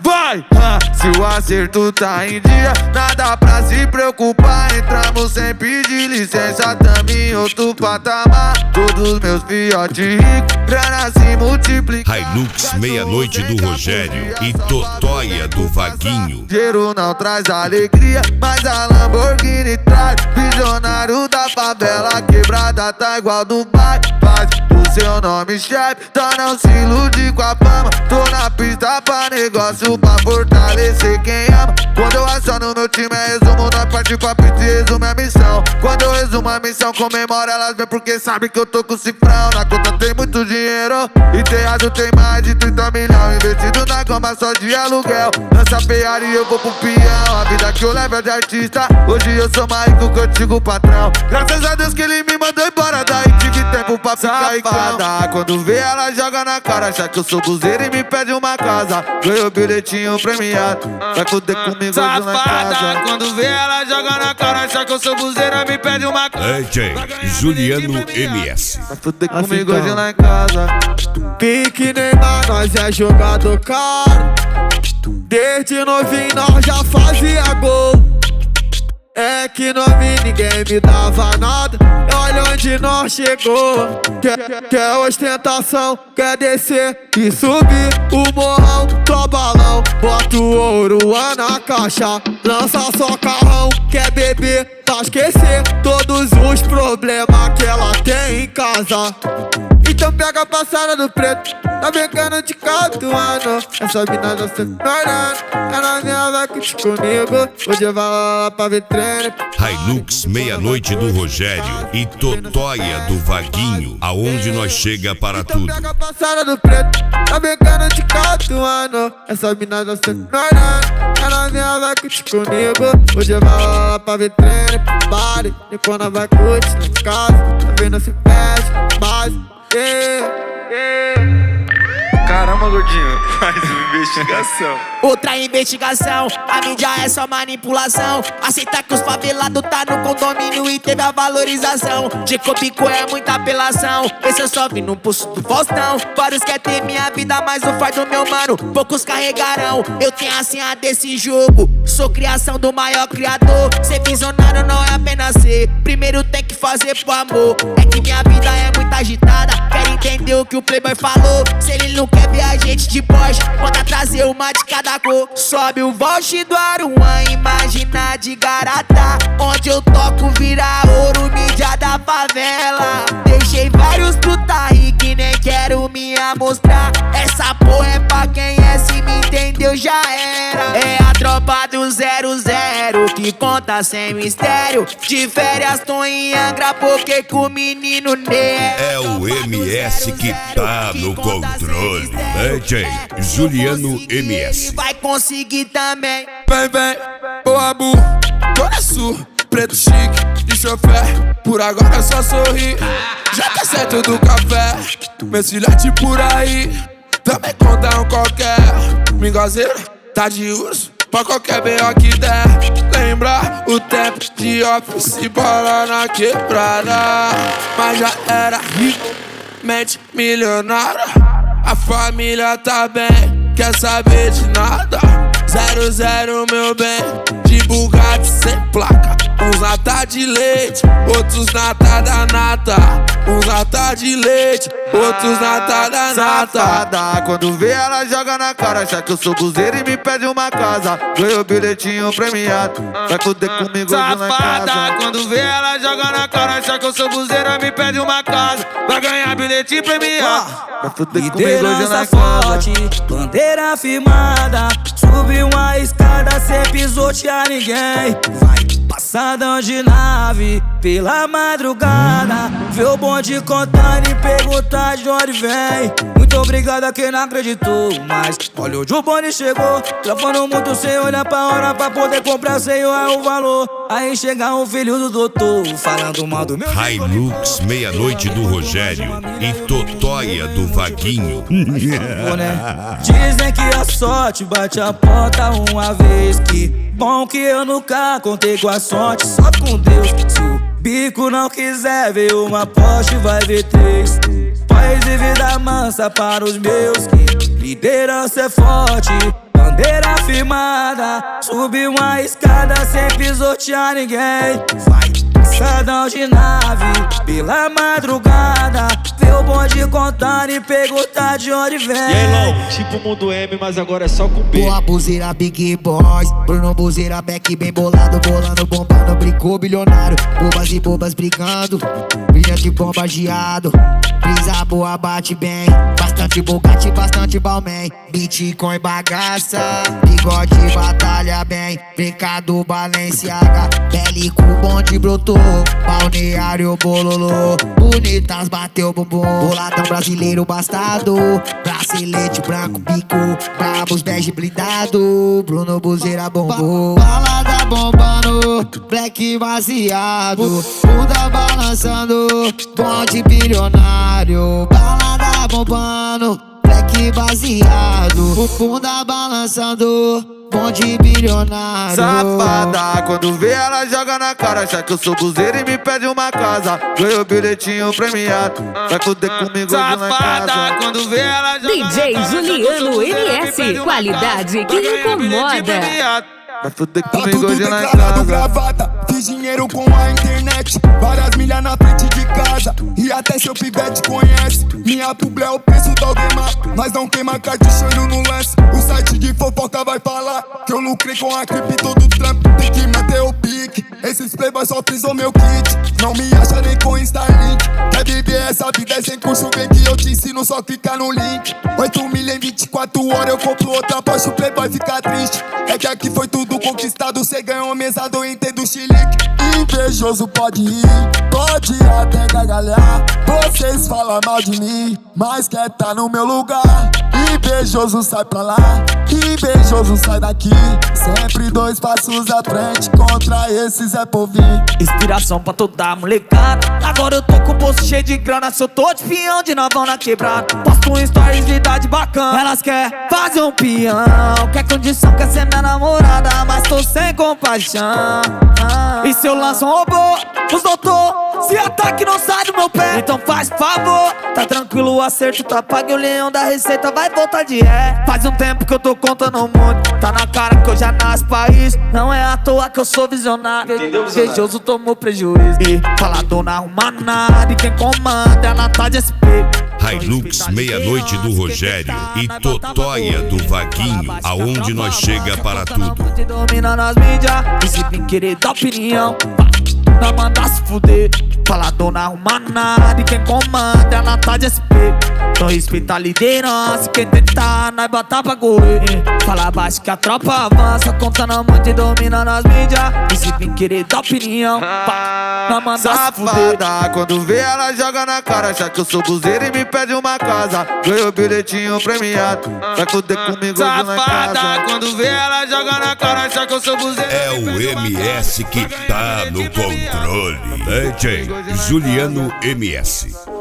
vai! Se o acerto tá em dia, nada pra se preocupar. Entramos sem pedir licença, tamo em outro patamar. Todos meus fiotes ricos, grana se multiplica. Hilux Meia-Noite do Rogério e Totóia do Vaguinho. Dinheiro não traz alegria, mas a Lamborghini traz. Visionário da favela, quebrada tá igual Dubai. Faz o seu nome, chefe, então não se ilude com a fama. Tô na pista pra negócio, pra fortalecer quem ama. Quando eu aciono meu time é resumo, nós parte pra pista e resumo a missão. Quando eu resumo a missão, comemora elas bem porque sabe que eu tô com cifrão. Na conta tem muito dinheiro, e teatro tem mais de 30 milhões. Investido na goma só de aluguel. Lança Ferrari e eu vou pro peão. A vida que eu levo é de artista, hoje eu sou mais rico que o antigo patrão. Graças a Deus que ele me mandou embora, daí tive tempo pra ficar ricão. Quando vê ela joga na cara, acha que eu sou buzeiro e me pede uma casa. Ganhou bilhetinho premiado, vai fuder comigo hoje lá em casa. Quando vê ela joga na cara, acha que eu sou buzeiro e me pede uma casa. DJ Juliano MS. Vai fuder comigo hoje lá em casa. Pique Neymar, nós é jogador caro. Desde novinho nós já fazia gol. É que novinho ninguém me dava nada. Olha onde nós chegou. Quer ostentação, quer descer e subir o morrão. Tô balão, bota o ouro na caixa. Lança só carrão, quer beber pra esquecer todos os problemas que ela tem em casa. Então pega a passada do preto, tá brincando de catuano. Essa mina já se tornando, ela minha vai curtir comigo. Hoje eu vou lá pra vitrine. Hilux Meia-Noite do Rogério e Totóia do Vaguinho, aonde nós chega para então tudo. Pega a passada do preto, tá brincando de catuano. Essa mina já se tornando, ela minha vai curtir comigo. Hoje eu vou lá pra vitrine, pare. E quando vai curtir na casa, tá vendo se fecha, base. Caramba, gordinho, faz uma investigação. Outra investigação, a mídia é só manipulação. Aceita que os favelados tá no condomínio e teve a valorização. De Copico é muita apelação, esse eu só vi no pulso do Faustão. Vários quer ter minha vida, mas o fardo meu mano poucos carregarão. Eu tenho a senha desse jogo, sou criação do maior criador. Ser visionário não é apenas ser, primeiro tem que fazer pro amor. É que minha vida é muito agitada, quero entender o que o playboy falou. Se ele não quer ver a gente de Porsche, manda trazer uma de cada cor. Sobe o Volte do Aruan, imagina de Garatá. Onde eu toco vira ouro, mídia da favela. Deixei vários puta que nem quero me amostrar. Essa porra é pra quem é, se me entendeu já era. É a tropa do 00 que conta sem mistério. De férias tô em Angra porque com o menino Nero. É o MS que tá no controle. DJ Juliano MS. Vai conseguir também. Vem, ô Abu, toda sua, preto chique, de chofer. Por agora é só sorrir, já tá certo do café. Meus filhotes por aí, também contam qualquer mingozeiro, tá de urso pra qualquer B.O. que der. Lembra o tempo de office, bola na quebrada. Mas já era rico, mente milionária. A família tá bem, quer saber de nada. 00 meu bem, de Bugatti sem placa. Uns nata de leite, outros nata da nata. Uns nata de leite, outros nata da nata. Safada, quando vê ela joga na cara, acha que eu sou buzeiro e me pede uma casa. Ganhou bilhetinho premiado, vai fuder comigo hoje lá em casa. Safada, quando vê ela joga na cara, acha que eu sou buzeiro e me pede uma casa. Vai ganhar bilhetinho premiado, vai fuder comigo hoje Liderança lá em casa. forte, bandeira firmada. Subiu uma escada sem pisotear ninguém. Vai passadão de nave pela madrugada. Vê o bonde contando e perguntar de onde vem. Muito obrigado a quem não acreditou, mas olha onde o bonde chegou. Travando muito sem olhar pra hora pra poder comprar sem olhar o valor. Aí chega o filho do doutor falando mal do meu Hilux Meia-Noite do Rogério e Totóia do Vaguinho. Dizem que a sorte bate a porta uma vez. Que bom que eu nunca contei com a sorte, só com Deus. Se o bico não quiser ver uma Porsche, vai ver 3. Paz e vida mansa para os meus. Que liderança é forte, bandeira firmada, subiu uma escada sem pisotear ninguém. Vai, passadão de nave, pela madrugada, vê o bonde contando e perguntar de onde vem. E aí, Long, tipo Mundo M, mas agora é só com B. Boa buzeira, Big Boys, Bruno Buzeira, Beck bem bolado, bolando, bombando, brincou bilionário. Bobas e bobas brigando, brilhante bombardeado. Brisa boa, bate bem, bastante Bugatti, bastante Balmain. Bitcoin bagaça, bigode batalha bem. Brincado Balenciaga, bélico bonde brotou. Balneário bololô, bonitas bateu bumbum. Boladão brasileiro bastardo, bracelete branco, bico, brabos bege blindado. Bruno Buzeira bombou, balada bombando, black baseado, bunda balançando, bonde bilionário. Balada bombando, black baseado, bunda balançando, bonde bilionário. Safada, quando vê ela joga na cara, acha que eu sou buzeiro e me pede uma casa. Ganhou bilhetinho premiado, vai fuder comigo hoje na casa. Safada, quando vê ela joga DJ na cara, Juliano MS, qualidade que incomoda. Vai fuder Tá comigo tudo hoje na declarado, casa. gravata. Fiz dinheiro com a internet, várias milhas na frente de casa. E até seu pivete conhece. Minha publi é o preço da Aldemar, mas não queima cartucheiro no lance. O site de fofoca vai falar que eu lucrei com a cripto do Trump. Tem que manter o pique, esses playboys só frisou meu kit. Não me acha nem com Starlink. Quer viver essa vida é sem curso, vem que eu te ensino, só clicar no link. 8 mil em 24 horas, eu compro outra Porsche, o playboy fica triste. É que aqui foi tudo conquistado, cê ganhou mesado, eu entendo o chilique. Invejoso pode ir, pode até gargalhar. Vocês falam mal de mim, mas quer tá no meu lugar. Invejoso sai pra lá, invejoso sai daqui. Sempre 2 passos à frente contra esses é povim. Inspiração pra toda molecada. Agora eu tô com o bolso cheio de grana. Se eu tô de peão, de novão na quebrada. Posto um stories, vida bacana. Elas querem fazer um peão, quer condição, quer ser minha namorada, mas tô sem compaixão. E se eu lanço um robô, os doutor, se ataque não sai do meu pé, então faz favor. Tá tranquilo, o acerto tá pago e o leão da receita vai voltar de ré. Faz um tempo que eu tô contando muito, tá na cara que eu já nasci país. Não é à toa que eu sou visionário. Invejoso tomou prejuízo e falador não arruma nada. E quem comanda é a Nata de SP. Hilux Meia-Noite do Rogério e Totóia do Vaguinho, aonde nós chega para tudo. Domina nas mídias, e se vem querer dar opinião, não manda se fuder. Falador não arruma nada, e quem comanda é a Nata de SP. Então respeita a liderança, quem tentar, nós bota pra correr. Fala baixo que a tropa avança, contando muito e domina nas mídias. E se vem querer dar opinião, não manda se fuder. Safada, quando vê ela joga na cara, acha que eu sou buzeiro e me pede uma casa. Ganhou bilhetinho premiado, vai fuder comigo hoje na Safada, casa. quando vê ela joga na cara, acha que eu sou buzeiro. É o MS que tá no controle. DJ Juliano MS.